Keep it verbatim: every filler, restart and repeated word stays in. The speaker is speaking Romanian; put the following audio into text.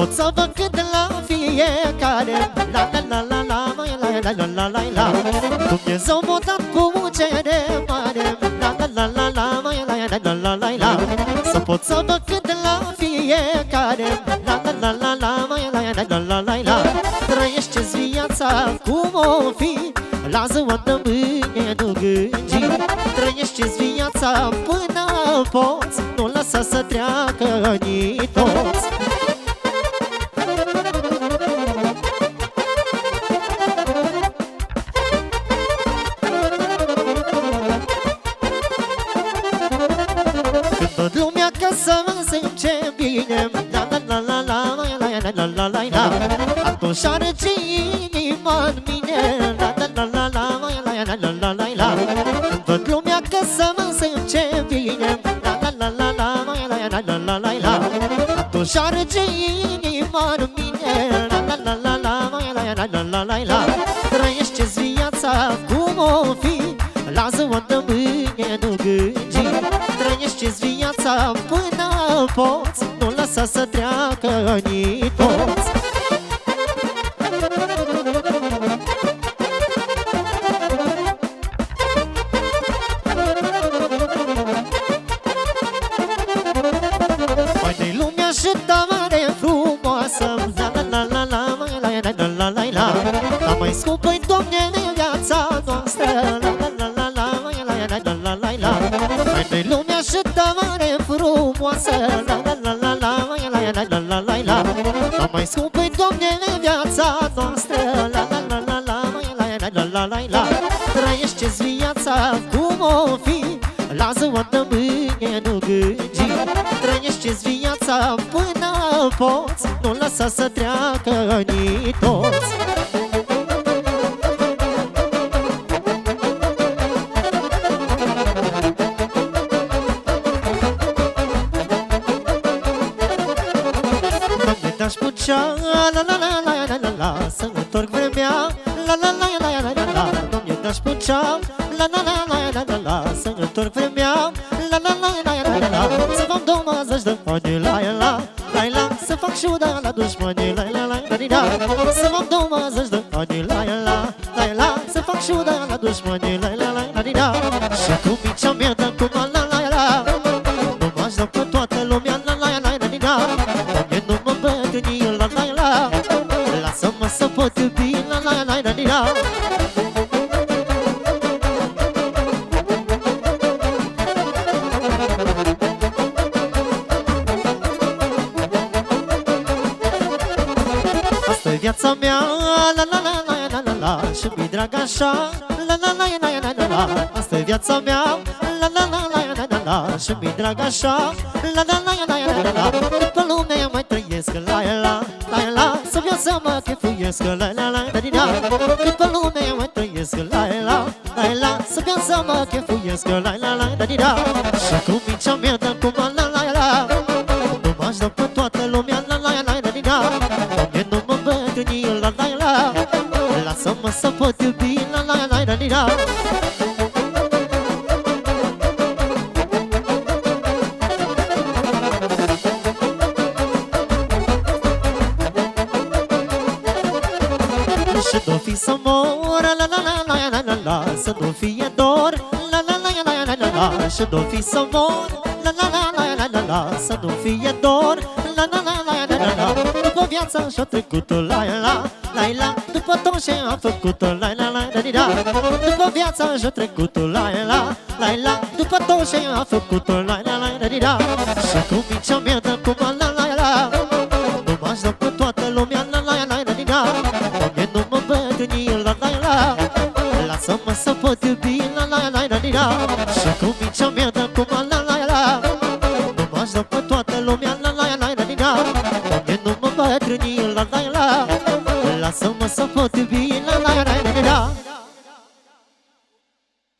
pot să vă cânt la fiecare. La la la la la la la la la la la. Dumnezeu m-a dat cu cere mare. La la la la la la la la la la. Să pot să vă cânt la fiecare. La la la la la la la la la la. Trăiește-ți viața cum o fi, lasă-o de mâine, nu gângi. Trăiește-ți viața până poți, nu lăsa să treacă nici toți. Când tot lumea că să mă simce bine, la la la la la la la la la la, atunci arăce inima în mine, la la la la la la la la la la. Când tot lumea că să mă simce bine, la la la la la la la la la la, atunci arăce inima în mine, la la la la la la la la la la. Trăiește-ți viața cum o fi, lasă-o de mâine, nu gângi. Trăiește-ți viața până poți, nu lăsa să treacă nici toți. Mai-de lumea și tare frumoasă, la la la la la la la la la la. Dar mai scumpă-i, Doamne, viața noastră, la la la la la la la la la la. Mai-de lumea și tare frumoasă, la la la la la la la la la la. Dar mai scumpă-i, Doamne, viața noastră, la la la la la la la la la la. Trăiește-ți viața cum o fi, lasă-o de mâine, nu gângi. Trăiește-ți viața până poți, nu lăsa să treacă nici toți. Doamne, te-aș putea, la la la la la la la, să-mi întorc vremea, la la la la la la la. Doamne, te-aș putea, la la la la la la la, să-mi întorc vremea, la la la la la la la. Să fac douăzeci de ani, la la la la, să fac șuda la dușmani, la la la la la. Să fac douăzeci de ani, la la la la, să fac șuda la dușmani, la la la la la. Și cu micea mea de acum, la la la, nu m-aș da pe toată lumea, la la la la la. Doamne, nu mă băgâni, la la la, lasă-mă să pot iubi, la la la la la. Asta-i viața mea, la la la la la la la, și mi-i drag așa, la la la la la la la. Asta-i viața mea, la la la la la la la, și mi-i drag așa, la la la la la la la. După lumea mai trăiesc, la la la la, să vreau să mă chefuiesc, la la la la la. După lumea mai trăiesc, la la la la, să vreau să mă chefuiesc, la la la la la. Și cu micea mea de acum, la la la, nu m-aș da pe toată lumea, la la la la la. Doamne, nu mă băgâni, la la la, lasă-mă să pot iubi, la la la la la. Și nu fi să mor, la la la la la la la, să nu fie dor, la la la la la la la. Și nu fi să mor, la la la la la la la, să nu fie dor, la la la la la la la. După viața și-a trecut-o, la la la la, după tot ce a făcut-o, la la la la la. După viața și-a trecut-o, la la la la, după tot ce a făcut-o, la la la la la. Și cu micea mea de acum, la la la, nu m-aș da pe toată lumea, la la la la la. Doamne, nu mă băgâni, la la la, lasă-mă să pot iubi, la la la la la. Și cu micea mea de acum,